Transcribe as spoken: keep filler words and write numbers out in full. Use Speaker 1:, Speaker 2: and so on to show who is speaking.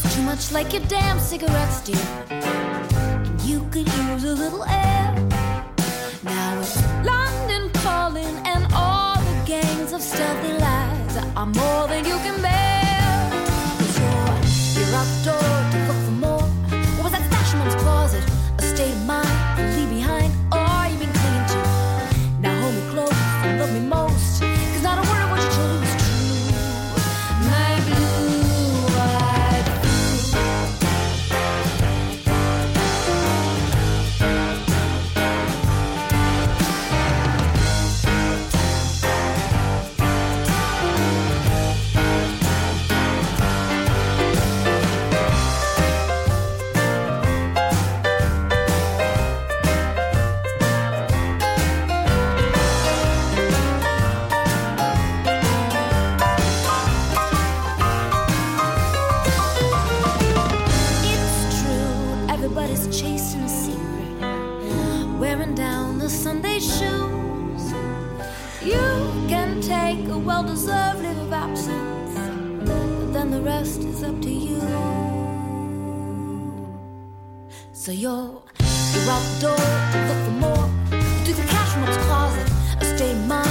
Speaker 1: too much like your damn cigarettes, dear. You could use a little air. Now it's London calling, and all the gangs of stealthy lies are more than you can bear. Cause you're, you're outdoors to look for more. What was that stash in one's closet? A state of mind to leave behind, or you been clinging to? Now hold me close and love me most, cause not a word of what you told me was true. My blue-eyed well-deserved leave of absence, but then the rest is up to you. So you're, you're out the door to look for more. Do the cash from one's closet, a state of mind